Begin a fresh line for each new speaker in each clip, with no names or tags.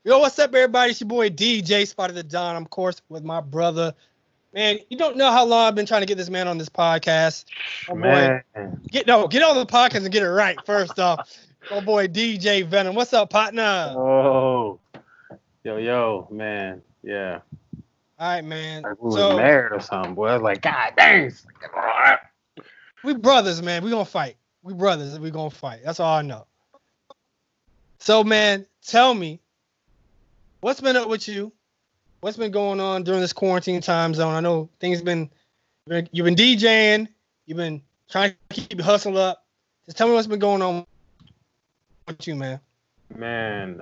Yo, what's up, everybody? It's your boy DJ Spot of the Don. I'm, of course, with my brother. Man, you don't know how long I've been trying to get this man on this podcast. Oh boy, get on the podcast and get it right. First off, oh boy, DJ Venom. What's up, partner?
Oh, yo, man. Yeah.
All right, man.
Like we was married or something, boy. I was like, God dang.
We brothers, man. We gonna fight. We brothers. We gonna fight. That's all I know. So, man, tell me, what's been up with you? What's been going on during this quarantine time zone? I know things you've been DJing. You've been trying to keep your hustle up. Just tell me what's been going on with you, man.
Man,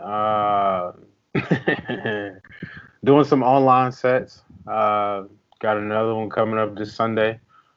doing some online sets. Got another one coming up this Sunday.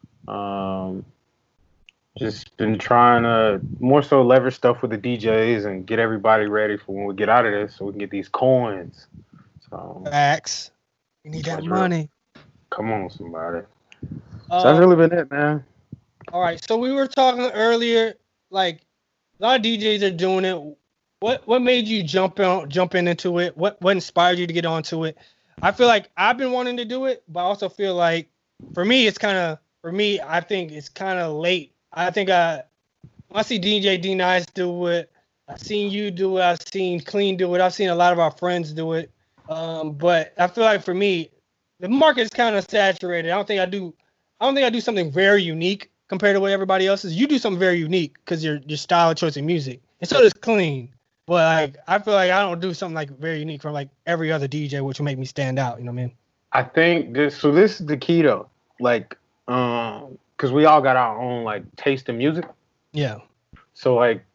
Just been trying to more so leverage stuff with the DJs and get everybody ready for when we get out of this so we can get these coins. So
facts. You need that money.
Come on, somebody. So that's really been it, man.
All right. So we were talking earlier, like a lot of DJs are doing it. What made you jump in into it? What inspired you to get onto it? I feel like I've been wanting to do it, but I also feel like for me I think it's kind of late. I think when I see DJ D-Nice do it, I've seen you do it, I've seen Clean do it, I've seen a lot of our friends do it. But I feel like for me, the market is kind of saturated. I don't think I do something very unique compared to what everybody else is. You do something very unique because your style of choice of music, and so does Clean. But like, I feel like I don't do something like very unique from like every other DJ, which will make me stand out. You know what I mean?
I think this is the key though. Like, because we all got our own like taste in music.
Yeah.
So like,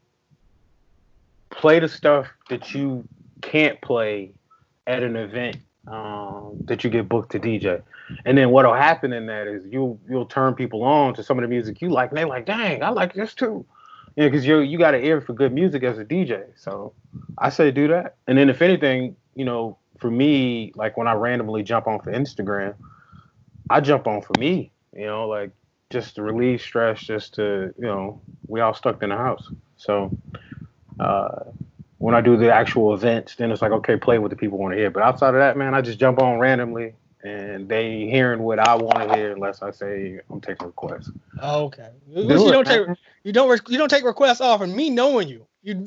play the stuff that you can't play at an event that you get booked to DJ, and then what'll happen in that is you'll turn people on to some of the music you like, and they're like, dang, I like this too. Yeah, because you got an ear for good music as a DJ. So I say do that. And then if anything, for me, like when I randomly jump on for Instagram, I jump on for me, like just to relieve stress, just to, we all stuck in the house. So when I do the actual events, then it's like, okay, play what the people want to hear. But outside of that, man, I just jump on randomly. And they hearing what I want to hear, unless I say I'm taking requests.
Oh, okay. You don't take requests off, and me knowing you,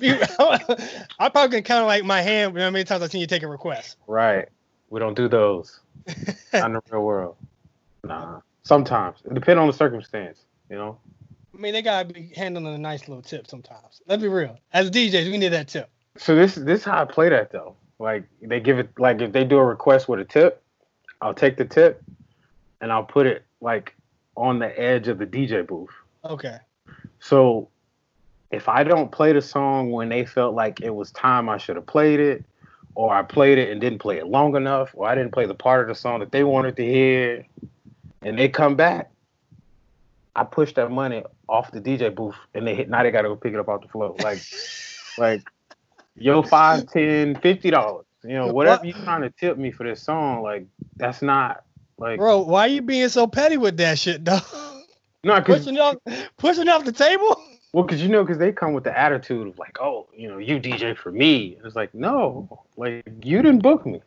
I probably can count like my hand. How many times I've seen you take a request?
Right. We don't do those. Not in the real world. Nah. Sometimes it depends on the circumstance. I
mean, they gotta be handling a nice little tip sometimes. Let's be real. As DJs, we need that tip.
So this is how I play that though. Like they give it, like if they do a request with a tip, I'll take the tip and I'll put it like on the edge of the DJ booth.
Okay.
So if I don't play the song when they felt like it was time I should have played it, or I played it and didn't play it long enough, or I didn't play the part of the song that they wanted to hear, and they come back, I push that money off the DJ booth and now they gotta go pick it up off the floor. Like yo, $5, $10, $50. Whatever you're trying to tip me for this song, like that's not like.
Bro, why are you being so petty with that shit, though?
No,
pushing off the table.
Well, because they come with the attitude of like, oh, you DJ for me. And it's like, no, like you didn't book me,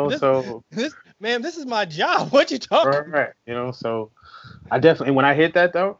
this is my job. What you talking?
Right. So I definitely, when I hit that though,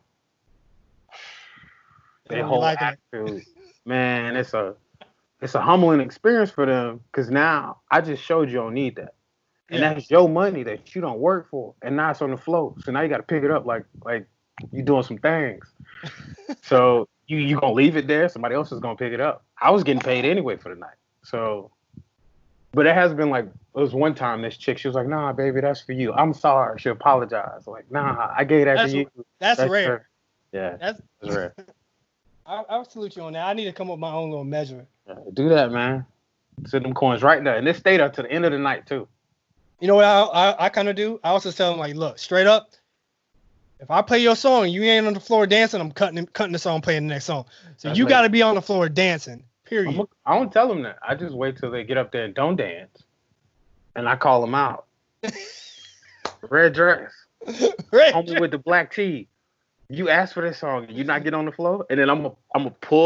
their whole attitude, man, it's a humbling experience for them because now I just showed you don't need that. And that's your money that you don't work for. And now it's on the floor. So now you got to pick it up like you doing some things. So you going to leave it there. Somebody else is going to pick it up. I was getting paid anyway for the night. So, but it has been like, it was one time this chick, she was like, nah, baby, that's for you. I'm sorry. She apologized. Like, nah, I gave that to you.
That's rare.
Her. Yeah. That's rare.
I'll salute you on that. I need to come up with my own little measure.
Do that, man. Send them coins right there. And this stayed up to the end of the night, too.
You know what I kind of do? I also tell them, like, look, straight up, if I play your song and you ain't on the floor dancing, I'm cutting the song, playing the next song. So that's you got to be on the floor dancing, period.
I don't tell them that. I just wait till they get up there and don't dance. And I call them out. Red dress. Homie with the black tee. You asked for this song and you not get on the floor, and then I'm gonna pull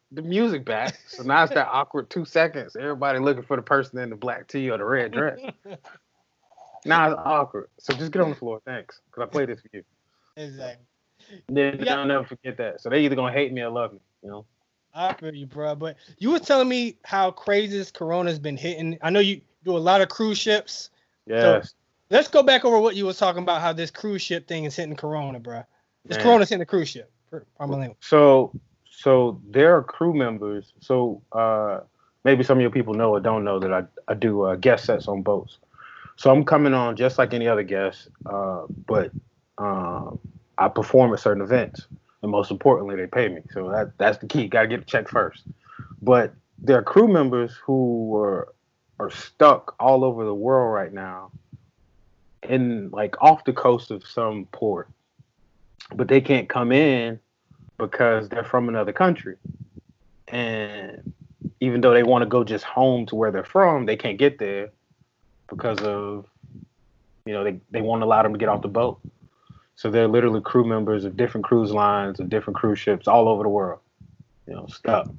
the music back. So now it's that awkward 2 seconds. Everybody looking for the person in the black tee or the red dress. Now it's awkward. So just get on the floor, thanks, because I played this for you.
Exactly.
Then
Yeah,
I'll never forget that. So they either gonna hate me or love me, you know.
I feel you, bro. But you were telling me how crazy this Corona's been hitting. I know you do a lot of cruise ships. So
Yes,
let's go back over what you was talking about, how this cruise ship thing is hitting Corona, bro. This
man.
Corona's hitting the cruise ship. Pardon my language.
So there are crew members. So maybe some of your people know or don't know that I do guest sets on boats. So I'm coming on just like any other guest, but I perform at certain events, and most importantly, they pay me. So that's the key. Got to get the check first. But there are crew members who are stuck all over the world right now, in like off the coast of some port, but they can't come in because they're from another country, and even though they want to go just home to where they're from, they can't get there because of, they won't allow them to get off the boat. So they're literally crew members of different cruise lines, of different cruise ships all over the world, stuck.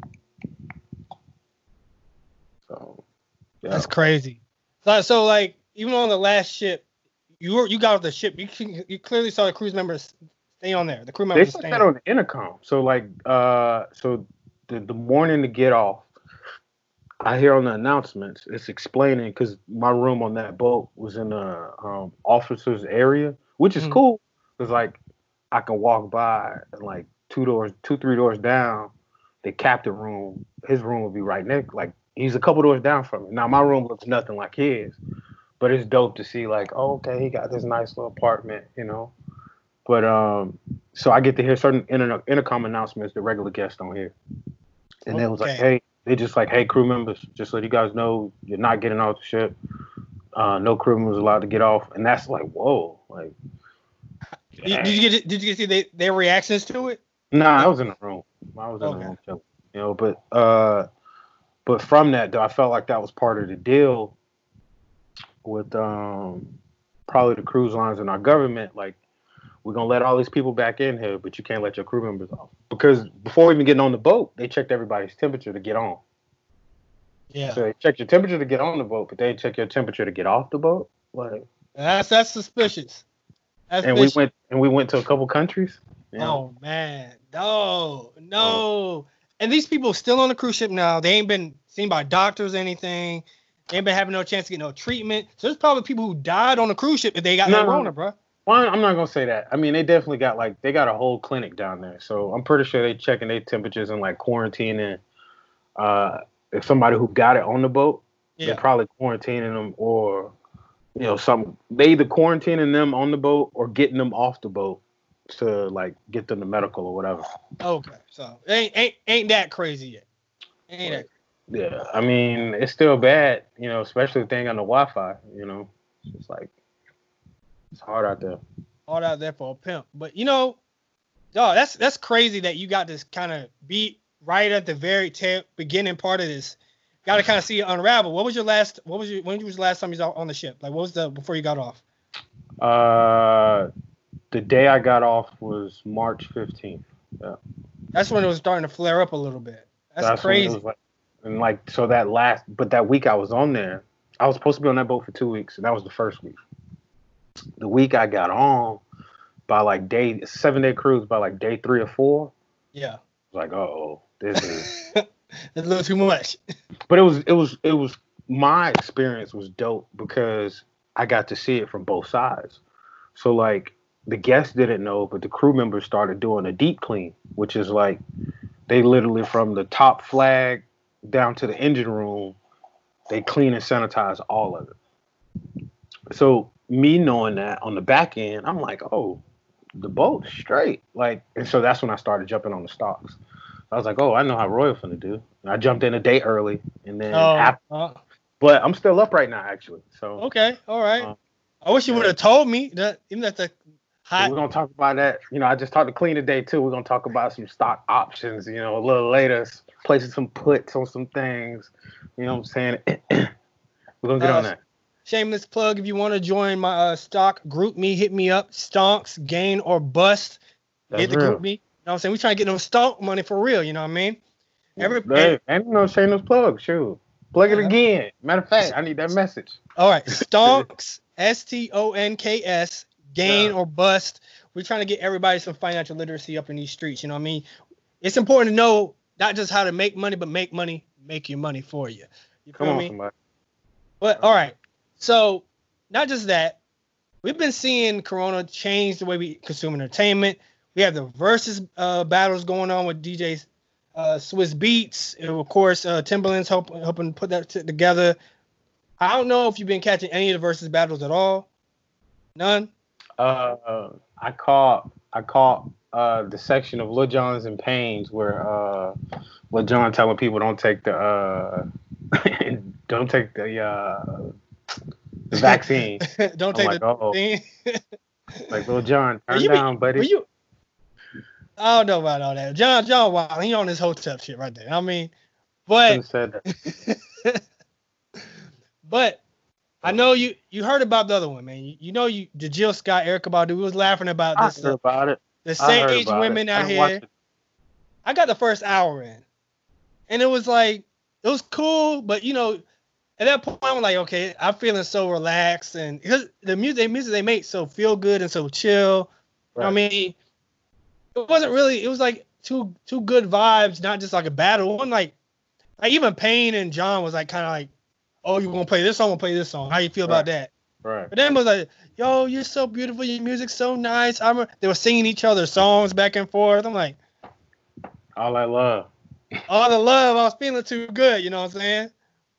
So yeah.
That's crazy. So like, even on the last ship, you got off the ship. You clearly saw the cruise members stay on there. The crew members
They
stay
said that on the intercom. So like, so the morning to get off, I hear on the announcements, it's explaining, because my room on that boat was in the officer's area, which is cool, because like I can walk by and like 3 doors down, the captain room, his room would be right next, like he's a couple doors down from me. Now my room looks nothing like his, but it's dope to see like, oh, okay, he got this nice little apartment, But so I get to hear certain intercom announcements that regular guests don't hear. And they was like, hey, they just like, hey, crew members, just so you guys know, you're not getting off the ship. No crew members allowed to get off. And that's like, whoa, like.
Did you get to see their reactions to it?
Nah, I was in the room. I was in the room chilling. But from that though, I felt like that was part of the deal with probably the cruise lines and our government. Like, we're gonna let all these people back in here, but you can't let your crew members off, because before even getting on the boat, they checked everybody's temperature to get on.
Yeah.
So they checked your temperature to get on the boat, but they didn't check your temperature to get off the boat. Like,
that's suspicious.
We went to a couple countries.
Oh man, no. And these people still on the cruise ship now. They ain't been seen by doctors or anything. They ain't been having no chance to get no treatment. So there's probably people who died on the cruise ship if they got corona, bro.
Well, I'm not gonna say that. I mean, they definitely got they got a whole clinic down there. So I'm pretty sure they checking their temperatures and like quarantining. If somebody who got it on the boat, they're probably quarantining them, or they either quarantining them on the boat or getting them off the boat to like get them to medical or whatever.
Okay, so ain't that crazy yet? Ain't that?
Yeah, I mean, it's still bad, especially if they ain't got no Wi-Fi. It's just like, it's hard out there.
Hard out there for a pimp, but dog, that's crazy that you got this kind of beat right at the very beginning part of this. Got to kind of see it unravel. When was the last time you was on the ship? Like, what was before you got off?
The day I got off was March 15th. Yeah.
That's when it was starting to flare up a little bit. That's crazy.
So that week I was on there, I was supposed to be on that boat for 2 weeks, and that was the first week. The week I got on, by like 7-day cruise, by like day 3 or 4.
Yeah.
I was like, this is
it's a little too much.
But it was my experience was dope because I got to see it from both sides. So like, the guests didn't know, but the crew members started doing a deep clean, which is like, they literally from the top flag down to the engine room, they clean and sanitize all of it. So me knowing that on the back end, I'm like, oh, the boat's straight. Like, and so that's when I started jumping on the stocks. I was like, oh, I know how Royal finna do. And I jumped in a day early, and then but I'm still up right now, actually. So
okay, all right. I wish you would have told me that. Even at the hot.
We're gonna talk about that. I just talked to Clean today too. We're gonna talk about some stock options. A little later, placing some puts on some things. You know what I'm saying? We're gonna get on that.
Shameless plug. If you want to join my stock group me, hit me up. Stonks, gain or bust. Get the group me. You know what I'm saying? We trying to get no stock money for real. You know what I mean?
Hey, ain't no shameless plug. Shoot. Plug it again. Matter of fact, I need that message.
All right. Stonks, STONKS, gain or bust. We're trying to get everybody some financial literacy up in these streets. You know what I mean? It's important to know not just how to make money, but make money, make your money for you. You feel me?
Somebody.
But all right. So not just that, we've been seeing Corona change the way we consume entertainment. We have the versus battles going on with DJs. Swiss Beats, and of course, Timbaland's helping put that together. I don't know if you've been catching any of the versus battles at all. None.
I caught the section of Lil Jon's and Pain's where Lil Jon telling people don't take the vaccine.
Don't take the vaccine.
Like Lil Jon, turn down, buddy.
I don't know about all that. John Wild, he on his hotel shit right there. I mean, but but I know you heard about the other one, man. You know the Jill Scott, Erykah Badu. We was laughing about this.
I heard about it.
The sage women out here. I got the first hour in, and it was cool, but at that point I'm like, okay, I'm feeling so relaxed, and because the music they make so feel good and so chill. Right. I mean. It wasn't really. It was like two good vibes, not just like a battle. One like even Payne and John was like kind of like, oh, you want to play this song? We'll play this song. How you feel about that?
Right.
But then it was like, yo, you're so beautiful. Your music's so nice. They were singing each other's songs back and forth. I'm like,
all that love.
All the love. I was feeling too good. You know what I'm saying?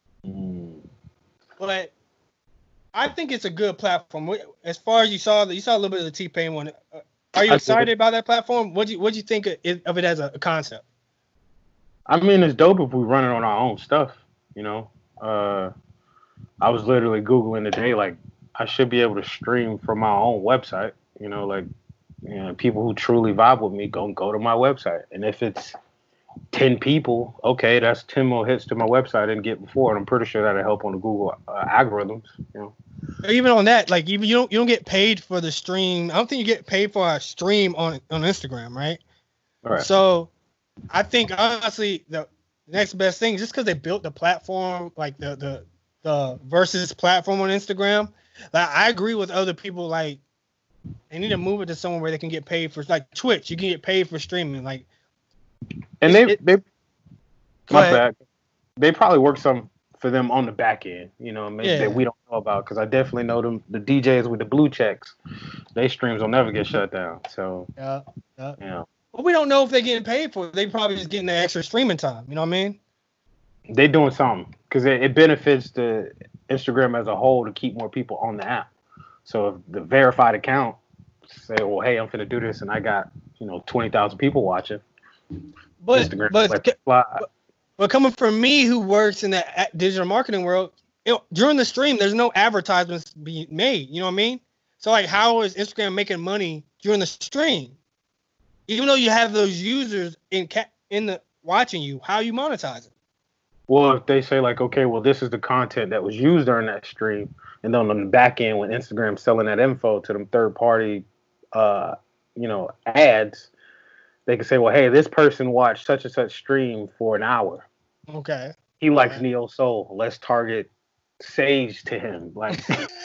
But I think it's a good platform. As far as you saw a little bit of the T-Pain one. Are you excited about that platform? What'd you think of it as a concept?
I mean, it's dope if we run it on our own stuff, I was literally Googling today, like, I should be able to stream from my own website, people who truly vibe with me go to my website. And if it's 10 people, okay, that's 10 more hits to my website I didn't get before. And I'm pretty sure that'll help on the Google algorithms,
Even on that, like even you don't get paid for the stream. I don't think you get paid for a stream on Instagram, right?
All right.
So I think honestly the next best thing, just because they built the platform, like the versus platform on Instagram, like I agree with other people, like they need to move it to somewhere where they can get paid for, like Twitch. You can get paid for streaming, like.
And they my bad. They probably work some for them on the back end, that we don't know about. Because I definitely know them, the DJs with the blue checks, they streams will never get shut down. So
yeah. Well, we don't know if they're getting paid for it. They probably just getting the extra streaming time. You know what I mean?
They doing something because it benefits the Instagram as a whole to keep more people on the app. So if the verified account say, well, hey, I'm finna do this, and I got 20,000 people watching.
But coming from me, who works in the digital marketing world, during the stream, there's no advertisements being made. You know what I mean? So like, how is Instagram making money during the stream? Even though you have those users in the watching you, how you monetize it?
Well, if they say like, okay, well, this is the content that was used during that stream, and then on the back end, when Instagram's selling that info to them third party, ads. They can say, well, hey, this person watched such and such stream for an hour.
Okay.
He likes Neo Soul. Let's target Sage to him. Like,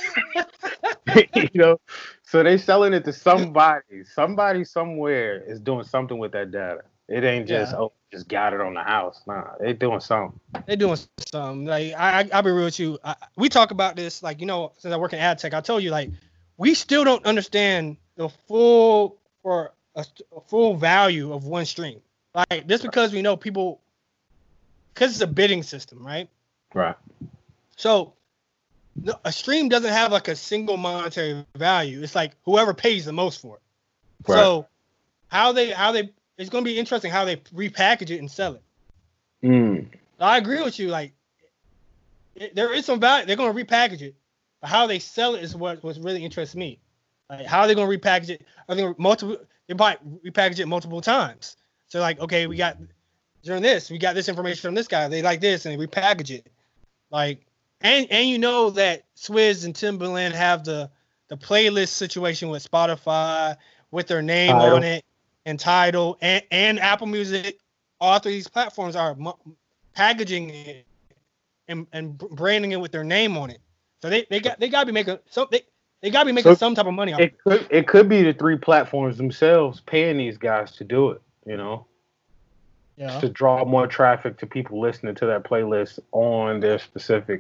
so they selling it to somebody. Somebody somewhere is doing something with that data. It ain't just, just got it on the house. Nah, they doing something.
They doing something. Like, I'll be real with you. We talk about this, like, since I work in ad tech, I told you, like, we still don't understand the full value of one stream. Like, just because we know people, because it's a bidding system, right?
Right. So
a stream doesn't have like a single monetary value. It's like whoever pays the most for it. Right. So how they it's going to be interesting how they repackage it and sell it. I agree with you. Like, there is some value. They're going to repackage it, but how they sell it is what really interests me. Like, how are they going to repackage it? I think they might repackage it multiple times. So like, okay, we got this information from this guy. They like this, and they repackage it. Like, and that Swizz and Timbaland have the playlist situation with Spotify with their name on it, and Tidal and Apple Music all three of these platforms are packaging it and branding it with their name on it. So they got to be making some they got to be making some type of money off it.
It could be the three platforms themselves paying these guys to do it,
Yeah.
to draw more traffic to people listening to that playlist on their specific,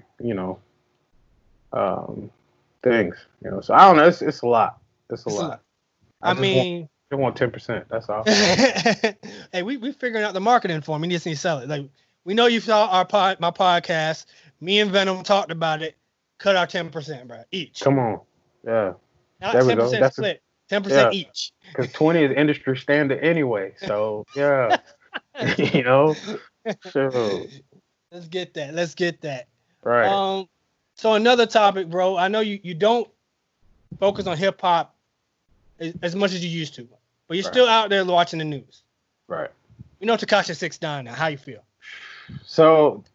things. So I don't know. It's a lot. It's a lot.
I mean,
I want 10%. That's all.
Hey, we figuring out the marketing for him. We just need to sell it. Like, we know you saw my podcast. Me and Venom talked about it. Cut our 10%, bro. Each.
Come on. Yeah.
Not 10% split. 10% each.
Because 20 is industry standard anyway. So yeah. Sure.
Let's get that.
Right.
So another topic, bro. I know you don't focus on hip hop as much as you used to, but you're still out there watching the news.
Right.
You know Tekashi 6ix9ine now. How you feel?
So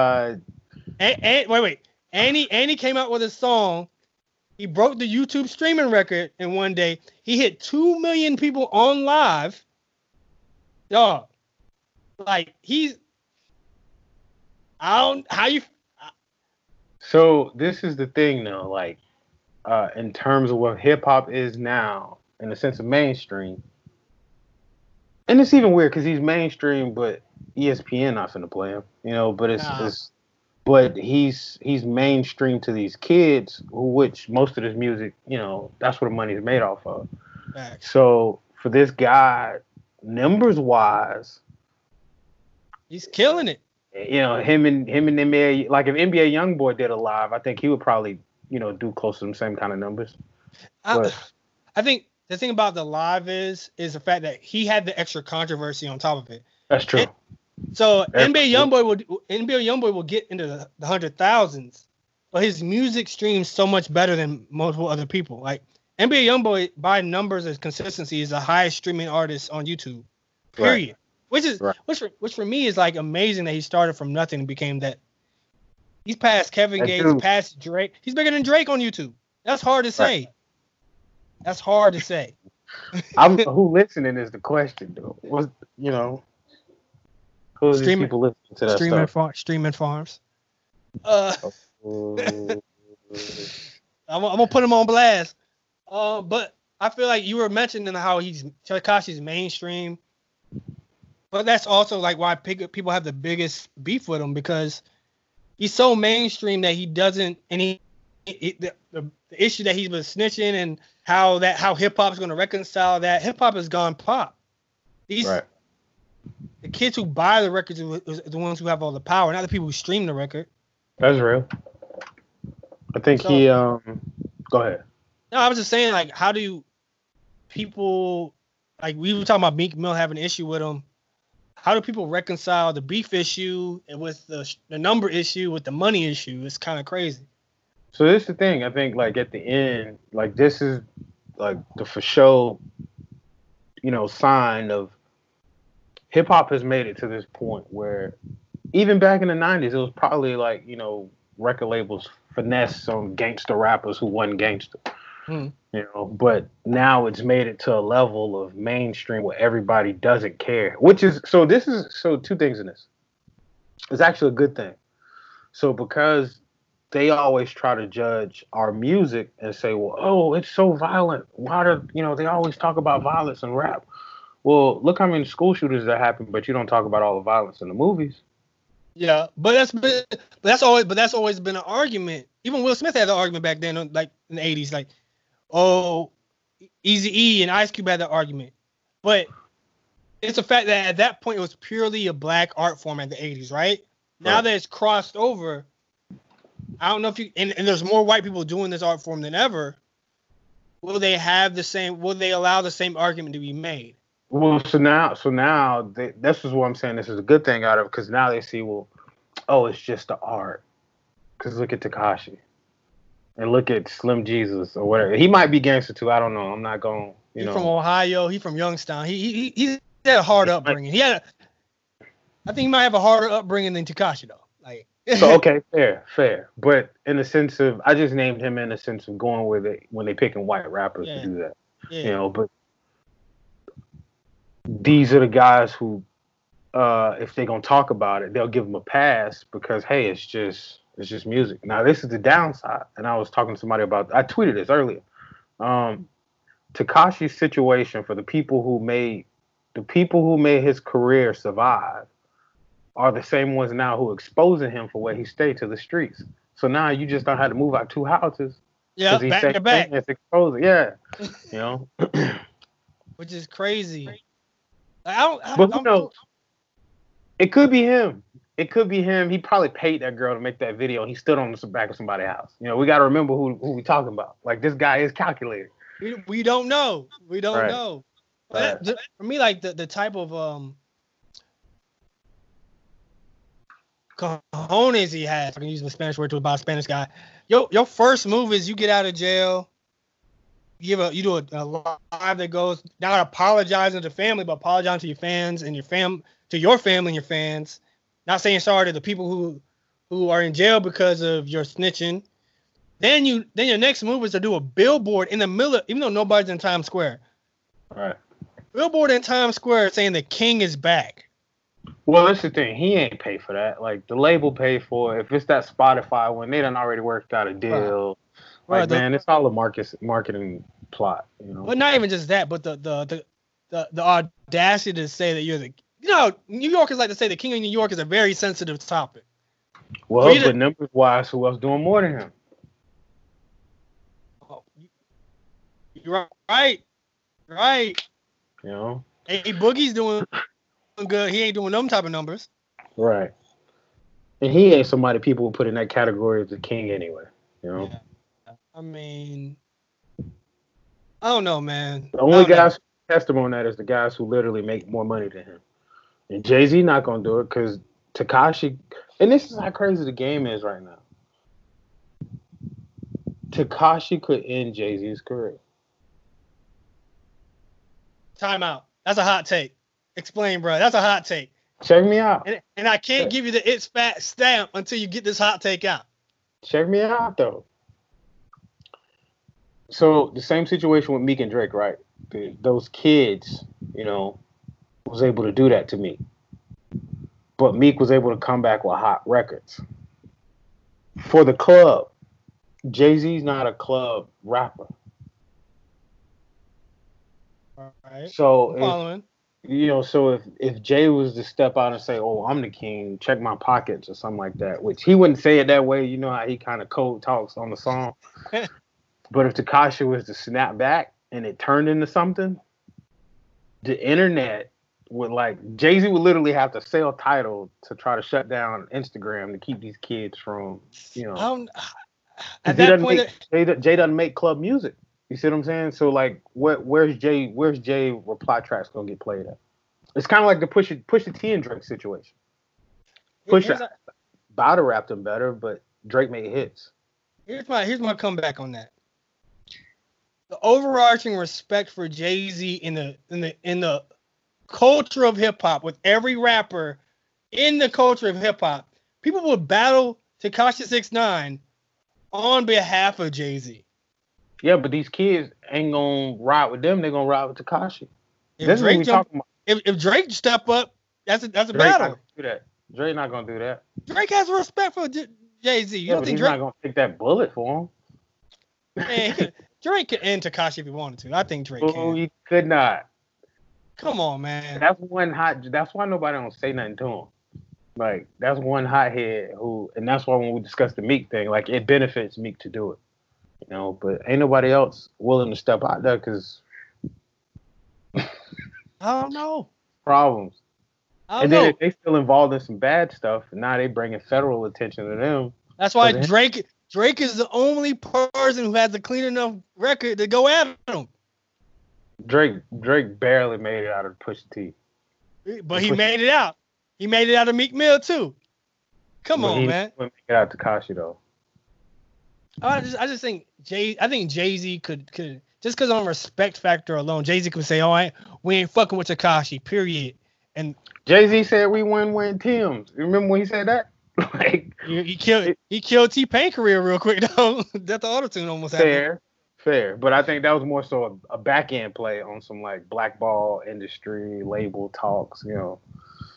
wait. Andy came out with a song. He broke the YouTube streaming record in one day. He hit 2 million people on live. Dog. Like
So this is the thing though, like in terms of what hip hop is now, in the sense of mainstream. And it's even weird because he's mainstream, but ESPN not finna play him, but he's mainstream to these kids, which most of this music, that's what the money is made off of.
Right.
So for this guy, numbers wise,
he's killing it.
Him and NBA, like if NBA YoungBoy did a live, I think he would probably, do close to the same kind of numbers.
I think the thing about the live is the fact that he had the extra controversy on top of it.
That's true.
So NBA YoungBoy will get into the 100,000s, but his music streams so much better than multiple other people. Like NBA YoungBoy, by numbers and consistency, is the highest streaming artist on YouTube. Period. Right. Which for me is like amazing that he started from nothing and became that. He's past Kevin Gates, past Drake. He's bigger than Drake on YouTube. That's hard to say.
Right.
That's hard to say.
Who listening is the question, though. Who are these people listening to that stuff?
Streaming farms. I'm gonna put him on blast. But I feel like you were mentioning how Tekashi's mainstream. But that's also like why people have the biggest beef with him, because he's so mainstream that he doesn't, and the issue that he was snitching and how hip hop is going to reconcile that. Hip hop has gone pop. The kids who buy the records are the ones who have all the power, not the people who stream the record.
That's real. I think go ahead.
No, I was just saying, like, how do people, like, we were talking about Meek Mill having an issue with him. How do people reconcile the beef issue with the number issue with the money issue? It's kind of crazy.
So this is the thing. I think, like, at the end, like, this is like the for show, sign of hip hop has made it to this point where even back in the 90s, it was probably like, record labels finesse some gangster rappers who wasn't gangster. But now it's made it to a level of mainstream where everybody doesn't care, two things in this. It's actually a good thing. So because they always try to judge our music and say, well, oh, it's so violent. Why do, they always talk about violence in rap. Well, look how many school shooters that happen, but you don't talk about all the violence in the movies.
Yeah, but that's always been an argument. Even Will Smith had the argument back then, like in the 80s, like, oh, Eazy-E and Ice Cube had that argument. But it's a fact that at that point it was purely a black art form in the 80s, right? Now that it's crossed over, I don't know if and there's more white people doing this art form than ever. Will they allow the same argument to be made?
Well, so now this is what I'm saying. This is a good thing out of it, because now they see, well, oh, it's just the art. Because look at Tekashi. And look at Slim Jesus or whatever. He might be gangster too. I don't know. I'm not going. He's
from Ohio. He's from Youngstown. He had a hard upbringing. I think he might have a harder upbringing than Tekashi though. Like.
So okay, fair. But in the sense of, I just named him in the sense of going with it when they picking white rappers to do that. Yeah. But these are the guys who if they're gonna talk about it, they'll give him a pass because hey, it's just music. Now this is the downside, and I was talking to somebody about. I tweeted this earlier. Um, Takashi's situation for the people who made his career survive are the same ones now who exposing him for where he stayed to the streets. So now you just don't have to move out 2 houses
Yeah,
because he's
back to back,
it's exposing. Yeah, you know.
which is crazy. I don't.
But who knows? It could be him. It could be him. He probably paid that girl to make that video, and he stood on the back of somebody's house. You know, we got to remember who we talking about. Like this guy is calculated.
We don't know. We don't
Right.
know.
Right.
For me, like the type of cojones he has. I can use the Spanish word to about a Spanish guy. Your first move is you get out of jail. You do a live that goes not apologizing to family, but apologizing to your fans and your family and your fans. Not saying sorry to the people who are in jail because of your snitching. Then your next move is to do a billboard in the middle, even though nobody's in Times Square.
Right.
Billboard in Times Square saying the king is back.
Well, that's the thing. He ain't pay for that. Like the label paid for it. If it's that Spotify one, they done already worked out a deal.
Right.
Like man, it's all a marketing plot. You know.
But not even just that, but the audacity to say that you're the New Yorkers like to say the king of New York is a very sensitive topic.
Well, but numbers wise, who else doing more than him?
You're right.
You know.
Hey, Boogie's doing good. He ain't doing them type of numbers.
Right. And he ain't somebody people would put in that category as the king anyway. You know.
Yeah. I mean, I don't know, man.
The only guys who testimony on that is the guys who literally make more money than him. And Jay-Z not gonna do it because Tekashi, and this is how crazy the game is right now. Tekashi could end Jay-Z's career.
Time out. That's a hot take. Explain, bro. That's a hot take.
Check me out.
And I can't give you the it's fat stamp until you get this hot take out.
Check me out, though. So the same situation with Meek and Drake, right? Those kids, was able to do that to Meek. But Meek was able to come back with hot records. For the club, Jay-Z's not a club rapper.
All right.
So
I'm following.
If Jay was to step out and say, "Oh, I'm the king, check my pockets" or something like that, which he wouldn't say it that way. You know how he kind of code talks on the song. But if Tekashi was to snap back and it turned into something, the internet would Jay-Z would literally have to sell Tidal to try to shut down Instagram to keep these kids from,
At that point,
Jay doesn't make club music. You see what I'm saying? So where's Jay reply tracks gonna get played at? It's kind of like the Push the T and Drake situation. Pusha battle rapped him better, but Drake made hits.
Here's my comeback on that. The overarching respect for Jay-Z in the culture of hip hop, with every rapper in the culture of hip hop, people would battle Tekashi 6ix9ine on behalf of Jay-Z.
Yeah, but these kids ain't gonna ride with them. They're gonna ride with Tekashi.
If Drake step up, that's a
Drake
battle.
Not gonna do that. Drake not gonna do that.
Drake has respect for Jay-Z. You don't think
he's
Drake
not gonna take that bullet for him?
Man, Drake could end Tekashi if he wanted to. I think Drake can.
Oh, he could not.
Come on, man.
That's why nobody don't say nothing to him. Like, that's one hothead and that's why when we discuss the Meek thing, it benefits Meek to do it. But ain't nobody else willing to step out there because
I don't know.
Problems.
And then
they still involved in some bad stuff, and now they bringing federal attention to them.
That's why Drake is the only person who has a clean enough record to go at him.
Drake barely made it out of Pusha T.
But he made it out. He made it out of Meek Mill too. Come on, man.
He wouldn't make it out to Tekashi though.
I just think Jay-Z could just because on respect factor alone, Jay-Z could say, "All right, we ain't fucking with Tekashi, period." And
Jay-Z said we win Tim's. You remember when he said that?
he killed T-Pain career real quick though. That the auto-tune almost happened.
Fair. But I think that was more so a back end play on some blackball industry label talks,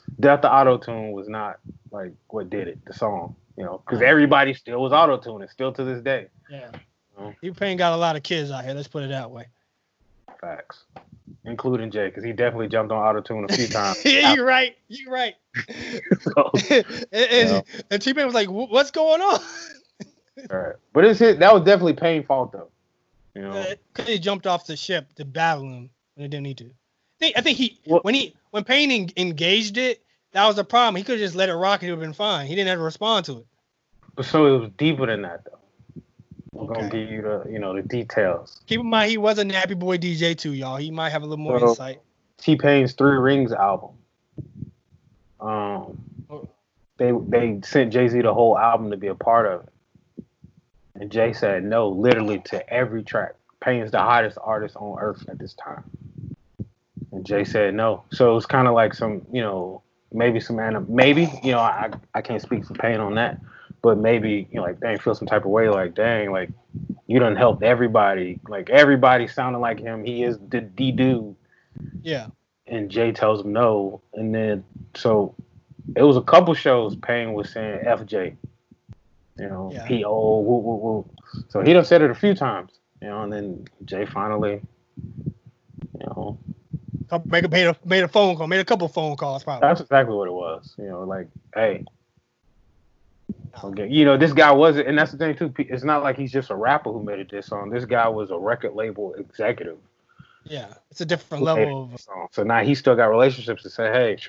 Death to Auto-Tune was not like what did it, the song, you know, because everybody still was auto-tuning, still to this day.
Yeah. T-Pain got a lot of kids out here. Let's put it that way.
Facts. Including Jay, because he definitely jumped on auto-tune a few times.
Yeah, you're right. So, and T-Pain was like, what's going on?
All right. But that was definitely Payne's fault, though. You know,
because he jumped off the ship to battle him when he didn't need to. I think when Payne engaged it, that was a problem. He could have just let it rock and it would have been fine. He didn't have to respond to it.
But so it was deeper than that, though. We're gonna give you the details. Keep
in mind he was a Nappy Boy DJ too, y'all. He might have a little more insight.
T-Pain's 3 Rings album. They sent Jay-Z the whole album to be a part of it. And Jay said no, literally to every track. Payne's the hottest artist on earth at this time. And Jay said no. So it was kind of like some, maybe I can't speak for Payne on that. But maybe, like, dang, feel some type of way, like, dang, like, you done helped everybody. Like, everybody sounding like him. He is the dude.
Yeah.
And Jay tells him no. And then, so, it was a couple shows Payne was saying FJ. He old, woo, woo, woo. So, he done said it a few times, and then Jay finally,
made a phone call, made a couple phone calls, probably.
That's exactly what it was. Like, hey. Okay, this guy wasn't, and that's the thing too. It's not like he's just a rapper who made a diss song. This guy was a record label executive.
Yeah, it's a different level of
song. So now he still got relationships to say, hey,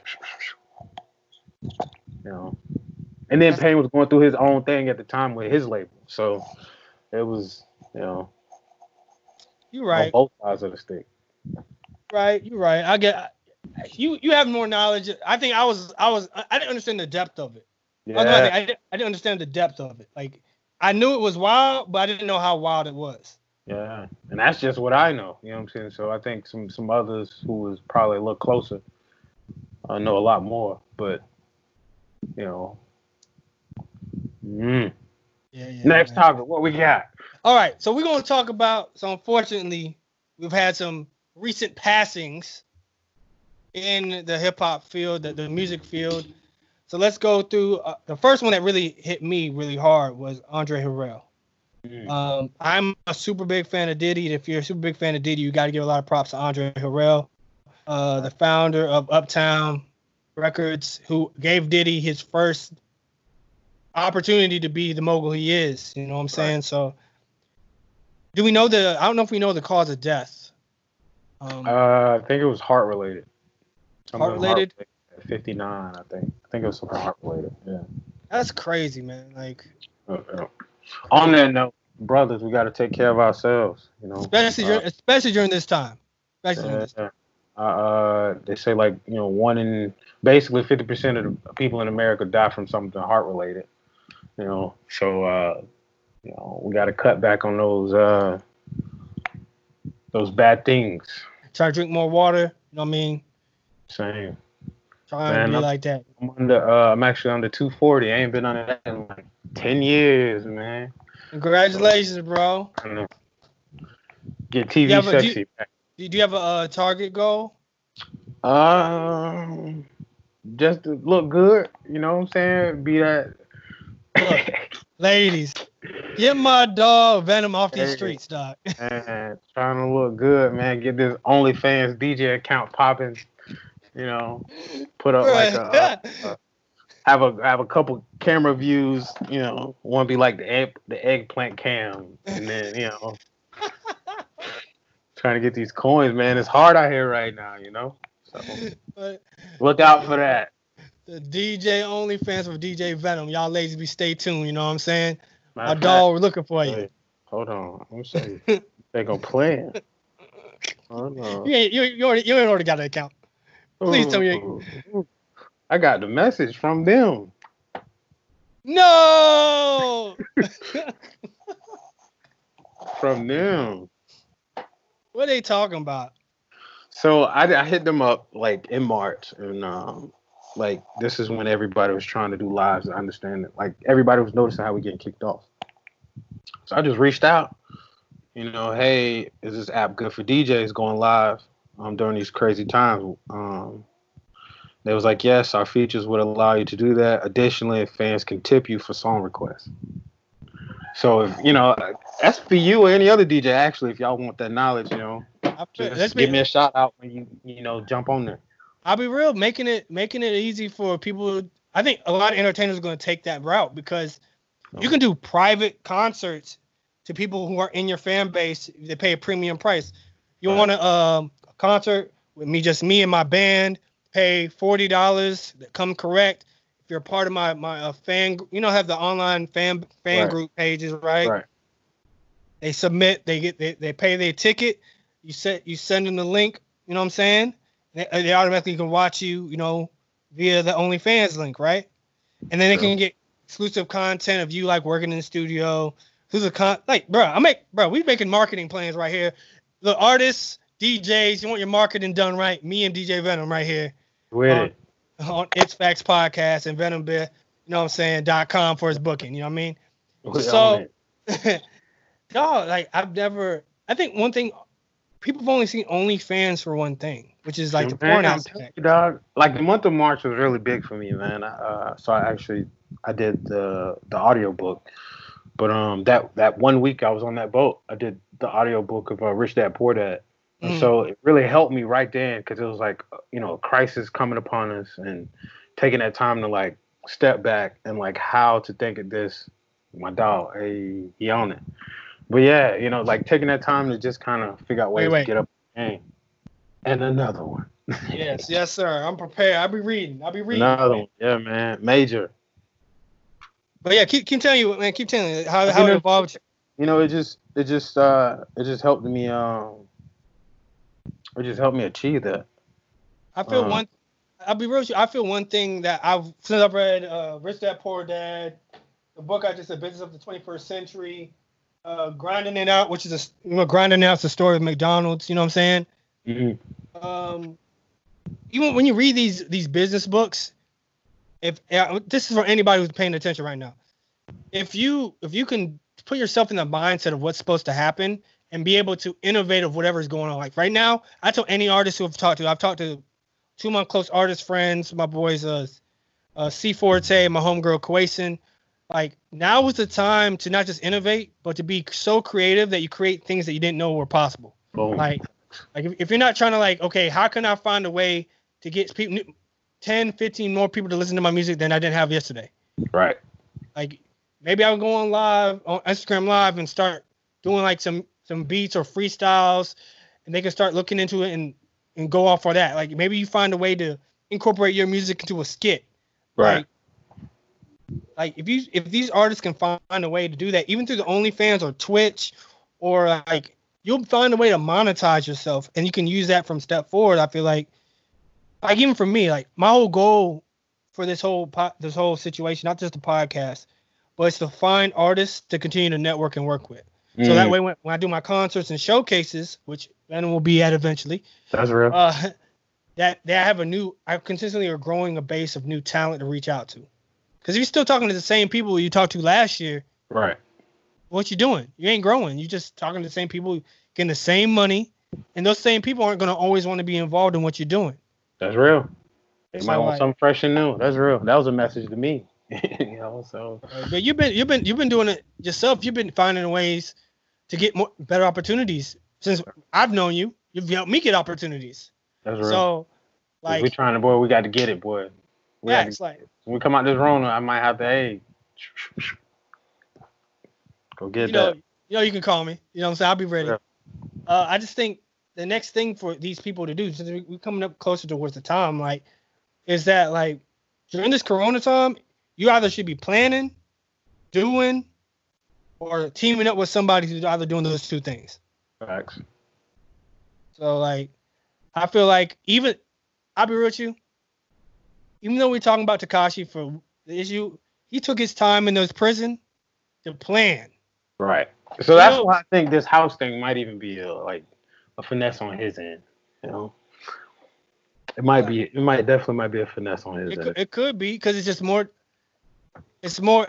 And then Payne was going through his own thing at the time with his label, so it was,
You're right.
On both sides of the stick.
Right, you're right. I get you. You have more knowledge. I think I didn't understand the depth of it.
Yeah.
I didn't understand the depth of it. Like, I knew it was wild, but I didn't know how wild it was.
Yeah, and that's just what I know. You know what I'm saying? So I think some others who was probably a little closer know a lot more. But Next topic, what we got?
All right, so we're gonna talk about. So unfortunately, we've had some recent passings in the hip hop field, the music field. So let's go through. The first one that really hit me really hard was Andre Harrell. I'm a super big fan of Diddy. If you're a super big fan of Diddy, you got to give a lot of props to Andre Harrell, the founder of Uptown Records, who gave Diddy his first opportunity to be the mogul he is. You know what I'm saying? Right. So, do we know I don't know if we know the cause of death.
I think it was heart related.
Heart related.
59, I think. I think it was something heart related. Yeah.
That's crazy, man. Like.
On that note, brothers, we got to take care of ourselves.
Especially during this time.
They say basically 50% of the people in America die from something heart related. So we got to cut back on those bad things.
Try to drink more water. You know what I mean?
Same.
Try to be like that.
I'm actually under 240. I ain't been under that in like 10 years, man.
Congratulations, bro.
Get TV sexy.
Do you have a target goal?
Just to look good. You know what I'm saying? Be that.
Look, ladies, get my dog Venom off these streets, dog.
Man, trying to look good, man. Get this OnlyFans DJ account popping. Put up have a couple camera views. Want to be like the eggplant cam, and then trying to get these coins, man. It's hard out here right now, So look out for that.
The DJ OnlyFans for DJ Venom. Y'all ladies be stay tuned. You know what I'm saying? My dog, we're looking for you.
Hold on, I'm saying they gonna play it. Hold on.
You already got an account. Please tell me.
I got the message from them.
No.
From them.
What are they talking about?
So I hit them up like in March, and this is when everybody was trying to do lives. I understand it. Like everybody was noticing how we getting kicked off. So I just reached out. Hey, is this app good for DJs going live during these crazy times? They was like, yes, our features would allow you to do that. Additionally, fans can tip you for song requests. So, if, that's for you or any other DJ, actually, if y'all want that knowledge, just give me a shout out when you jump on there.
I'll be real, making it easy for people. I think a lot of entertainers are going to take that route because you can do private concerts to people who are in your fan base. They pay a premium price. You want a concert with me and my band, pay $40. Come correct. If you're a part of my fan, have the online fan group pages, right?
Right.
They submit. They pay their ticket. You send them the link. You know what I'm saying? They automatically can watch you, via the OnlyFans link, right? And then they can get exclusive content of you like working in the studio. We making marketing plans right here. The artists, DJs, you want your marketing done right? Me and DJ Venom right here.
With it.
On It's Facts Podcast and Venom Beer, .com for his booking. You know what I mean? So, dog, I think one thing, people have only seen OnlyFans for one thing, which is like the porn aspect.
Dog, like the month of March was really big for me, man. So I did the audio book, but that 1 week I was on that boat, I did the audio book of Rich Dad Poor Dad. And so it really helped me right then because it was like, a crisis coming upon us and taking that time to like step back and like how to think of this. My dog, he on it. But yeah, like taking that time to just kind of figure out ways to get up the game. And another one.
Yes, sir. I'm prepared. I'll be reading.
Another one. Yeah, man. Major.
But yeah, keep telling you, man. Keep telling you how it evolved.
It just helped me. It just helped me achieve that.
I feel I'll be real with you. I feel one thing that since I've read Rich Dad Poor Dad, the book I just said, Business of the 21st Century, Grinding It Out, which is Grinding It Out's the story of McDonald's. You know what I'm saying?
Mm-hmm.
Even when you read these business books, if this is for anybody who's paying attention right now, if you can put yourself in the mindset of what's supposed to happen and be able to innovate of whatever's going on. Like right now, I tell any artist who I've talked to two of my close artist friends, my boys, C Forte, my homegirl Quason. Like now is the time to not just innovate, but to be so creative that you create things that you didn't know were possible.
Boom.
Like if you're not trying to okay, how can I find a way to get 10, 15 more people to listen to my music than I didn't have yesterday?
Right.
Like maybe I'll go on Instagram Live and start doing like some beats or freestyles, and they can start looking into it and go off for that. Like maybe you find a way to incorporate your music into a skit.
Right.
Like if these artists can find a way to do that, even through the OnlyFans or Twitch, or like you'll find a way to monetize yourself, and you can use that from step forward. I feel like even for me, like my whole goal for this whole situation, not just the podcast, but it's to find artists to continue to network and work with. So that way, when I do my concerts and showcases, which Venom will be at eventually,
that's real.
That I consistently are growing a base of new talent to reach out to. Because if you're still talking to the same people you talked to last year,
right?
What you doing? You ain't growing. You just talking to the same people, getting the same money, and those same people aren't going to always want to be involved in what you're doing.
That's real. They might want something fresh and new. That's real. That was a message to me. So.
But you've been doing it yourself. You've been finding ways to get better opportunities since I've known you. You've helped me get opportunities.
That's real.
So, like,
we trying to, boy, we got to get it, boy.
It's like
when we come out this room, I might have to, go get that.
You can call me. You know what I'm saying? I'll be ready.
Yeah.
I just think the next thing for these people to do, since we're coming up closer towards the time, like, is that like during this Corona time, you either should be planning, doing, or teaming up with somebody who's either doing those two things.
Facts.
So, like, I feel like I'll be real with you, even though we're talking about Tekashi for the issue, he took his time in those prison to plan.
Right. So that's why I think this house thing might even be a finesse on his end. It might definitely be a finesse on his end.
It could be because it's just more. It's more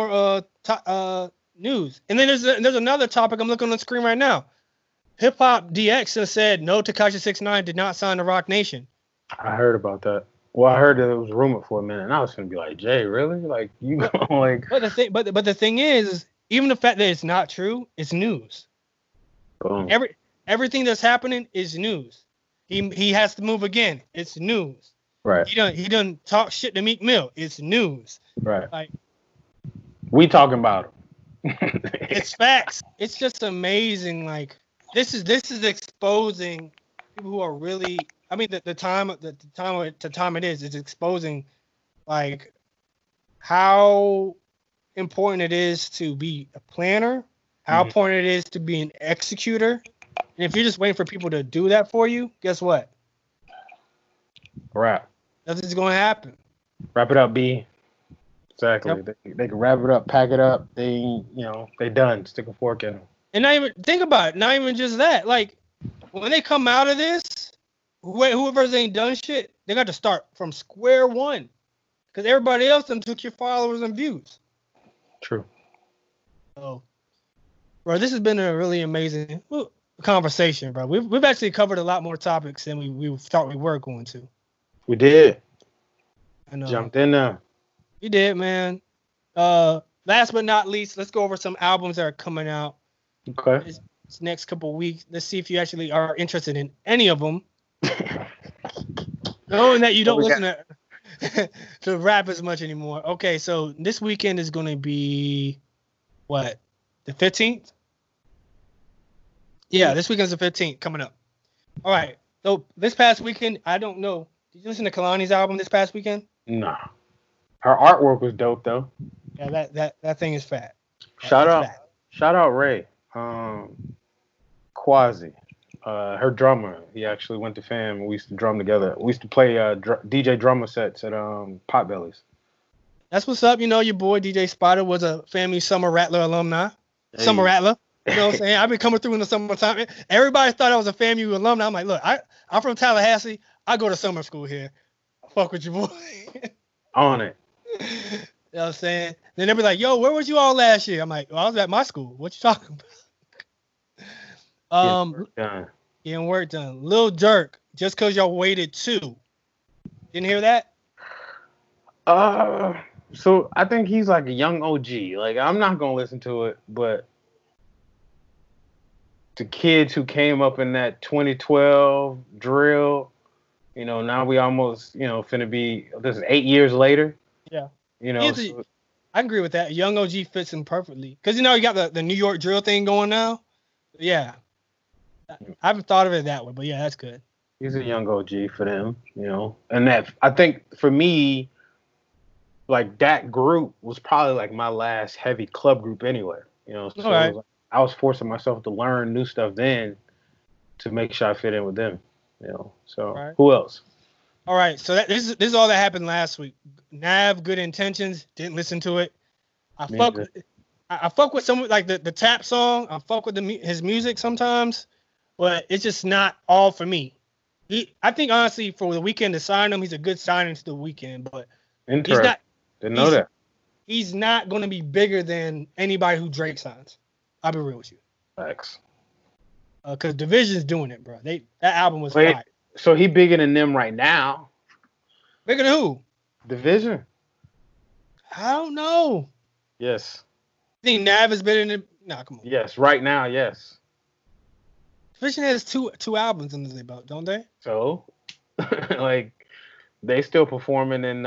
news. And then there's another topic I'm looking on the screen right now. Hip Hop DX has said no, Tekashi 6ix9ine did not sign to Roc Nation.
I heard about that. Well, I heard that it was rumored for a minute, and I was gonna be like, Jay, really? Like you
But,
going like?
but the thing is even the fact that it's not true, it's news.
Boom.
Everything that's happening is news. He has to move again. It's news.
Right.
He done talk shit to Meek Mill. It's news.
Right.
Like
we talking about him.
it's facts. It's just amazing. Like this is exposing people who are really. I mean, the time it is. It's exposing like how important it is to be a planner. How important it is to be an executor. And if you're just waiting for people to do that for you, guess what?
Wrap.
Nothing's going to happen.
Wrap it up, B. Exactly.
Yep.
They can wrap it up, pack it up. They done. Stick a fork in them.
And not even think about it. Not even just that. Like when they come out of this, whoever's ain't done shit, they got to start from square one, because everybody else done took your followers and views.
True.
So, bro, this has been a really amazing conversation, bro. We've actually covered a lot more topics than we thought we were going to.
We did.
I know.
Jumped in there.
You did, man. Last but not least, let's go over some albums that are coming out
Okay.
this next couple of weeks. Let's see if you actually are interested in any of them. Knowing that you don't listen to rap as much anymore. Okay, so this weekend is going to be what? The 15th? Yeah, this weekend's the 15th coming up. All right. So this past weekend, I don't know. Did you listen to Kalani's album this past weekend?
Nah. Her artwork was dope though.
Yeah, that thing is fat.
Shout out Ray. Quasi. Her drummer. He actually went to FAM. We used to drum together. We used to play DJ drummer sets at Potbellies.
That's what's up. You know, your boy DJ Spider was a FAMU Summer Rattler alumni. Hey. Summer Rattler. You know what I'm saying? I've been coming through in the summertime. Everybody thought I was a FAMU alumni. I'm like, look, I'm from Tallahassee. I go to summer school here. Fuck with your boy.
On it.
You know what I'm saying? Then they'll be like, yo, where was you all last year? I'm like, well, I was at my school. What you talking about? Getting work done. Lil Durk, just because y'all waited 2. Didn't hear that?
So I think he's like a young OG. Like, I'm not going to listen to it, but the kids who came up in that 2012 drill, now we almost, finna be, this is 8 years later.
Yeah.
I
agree with that. Young OG fits him perfectly. Because, you got the New York drill thing going now. Yeah. I haven't thought of it that way, but yeah, that's good.
He's a young OG for them, And that, I think for me, like that group was probably like my last heavy club group anyway. So
right.
I was forcing myself to learn new stuff then to make sure I fit in with them. So right. Who else?
All right, so this is all that happened last week. Nav, Good Intentions, didn't listen to it. I fuck with some like the tap song. I fuck with his music sometimes, but it's just not all for me. I think honestly for the Weeknd to sign him, he's a good signing to the Weeknd, but
interesting. Didn't know that.
He's not going to be bigger than anybody who Drake signs. I'll be real with you.
Facts.
Because Division's doing it, bro. That album was fire.
So he bigger than them right now.
Bigger than who?
Division.
I don't know.
Yes.
You think Nav is better than? Nah, come on.
Yes, right now, yes.
Division has two albums under their belt, don't they?
So, like, they still performing in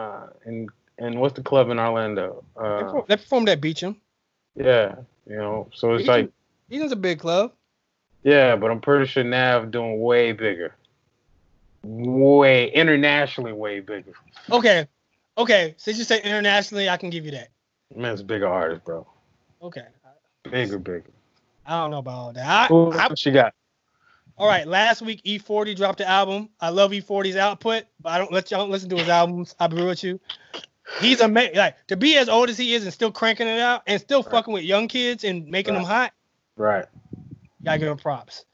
what's the club in Orlando?
They performed at Beecham.
Yeah, so it's like
Beecham's a big club.
Yeah, but I'm pretty sure Nav doing way bigger. Way internationally way bigger.
Okay. Since you say internationally, I can give you that.
Man's a bigger artist, bro.
Okay.
Bigger.
I don't know about all that.
What you got?
All right. Last week, E40 dropped the album. I love E40's output, but I don't listen to his albums. I'll be real with you. He's amazing. Like to be as old as he is and still cranking it out and still fucking with young kids and making them hot.
Right.
Gotta give him props.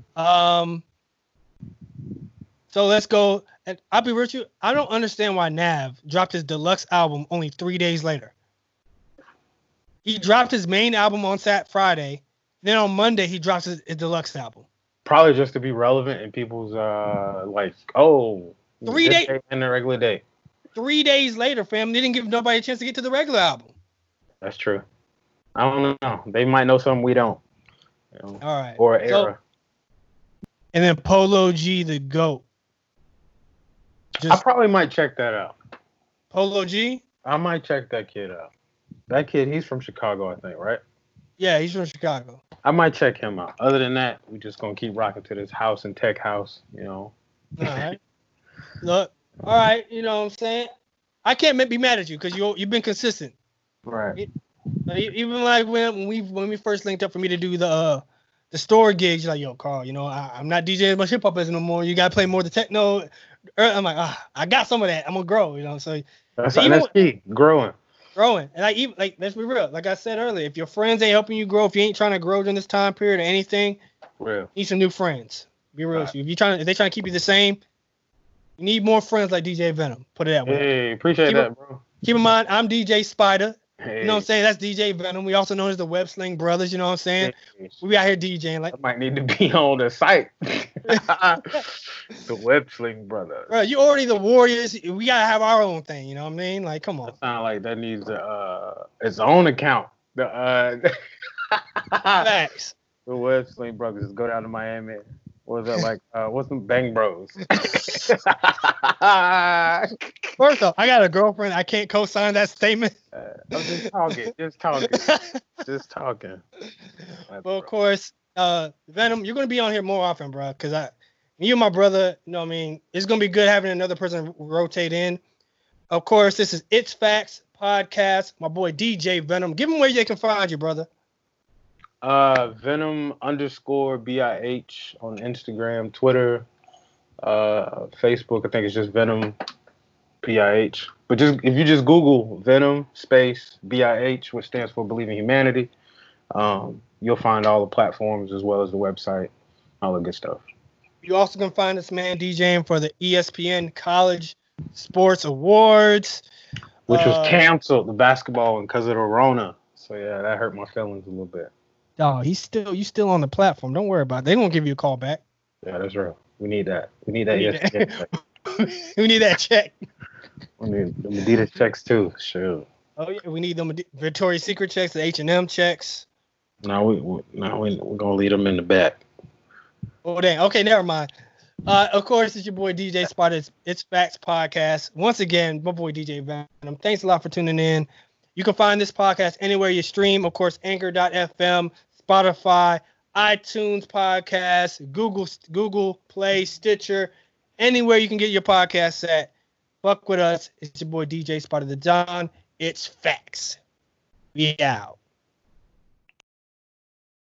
So let's go. And I'll be real with you. I don't understand why Nav dropped his deluxe album only 3 days later. He dropped his main album on Friday. Then on Monday, he drops his deluxe album.
Probably just to be relevant in people's like, oh,
3 days
and the regular day.
3 days later, fam, they didn't give nobody a chance to get to the regular album.
That's true. I don't know. They might know something we don't. You know,
all right.
Or era.
And then Polo G, the GOAT.
I probably might check that out.
Polo G?
I might check that kid out. That kid, he's from Chicago, I think, right?
Yeah, he's from Chicago.
I might check him out. Other than that, we just gonna keep rocking to this house and tech house, you know.
All right. Look, all right, you know what I'm saying? I can't be mad at you because you've been consistent.
Right.
Even like when we first linked up for me to do the store gigs, you're like, yo, Carl, you know, I'm not DJing much hip hop as no more. You gotta play more the techno. I'm like, I got some of that. I'm gonna grow, you know. So
that's key. Growing.
And let's be real. Like I said earlier, if your friends ain't helping you grow, if you ain't trying to grow during this time period or anything,
real.
Need some new if they trying to keep you the same, you need more friends like DJ Venom. Put it that way.
Hey, appreciate that, bro.
Keep in mind, I'm DJ Spider.
Hey.
You know what I'm saying? That's DJ Venom. We also know as the Web Sling Brothers. You know what I'm saying? Hey. We out here DJing like.
I might need to be on the site. The Web Sling Brothers.
Bro, you already the Warriors. We gotta have our own thing. You know what I mean? Like, come on.
That sound like that needs its own account.
Facts.
The Web Sling Brothers go down to Miami. What is that like? What's them Bang Bros?
First off, I got a girlfriend. I can't co-sign that statement.
I'm just talking.
Well, of course, Venom, you're gonna be on here more often, bro. Cause you and my brother, you know what I mean? It's gonna be good having another person rotate in. Of course, this is It's Facts Podcast. My boy DJ Venom. Give them where they can find you, brother.
Venom _BIH on Instagram, Twitter, Facebook. I think it's just Venom BIH. But if you just Google Venom space BIH, which stands for Believe in Humanity, you'll find all the platforms as well as the website, all the good stuff.
You also can find this man DJing for the ESPN College Sports Awards,
which was canceled, the basketball, because of the Rona. So yeah, that hurt my feelings a little bit.
Oh, you still on the platform. Don't worry about it. They won't give you a call back.
Yeah, that's real. We need that. We need that.
We need that check.
We need the Adidas checks too. Sure.
Oh yeah, we need them Victoria's Secret checks, the H&M checks.
No, we're gonna lead them in the back.
Oh dang. Okay, never mind. Of course, it's your boy DJ Spider. It's Facts Podcast. Once again, my boy DJ Venom. Thanks a lot for tuning in. You can find this podcast anywhere you stream. Of course, Anchor.fm, Spotify, iTunes Podcast, Google Play, Stitcher, anywhere you can get your podcasts at. Fuck with us. It's your boy DJ Spider the Don. It's Facts. We out.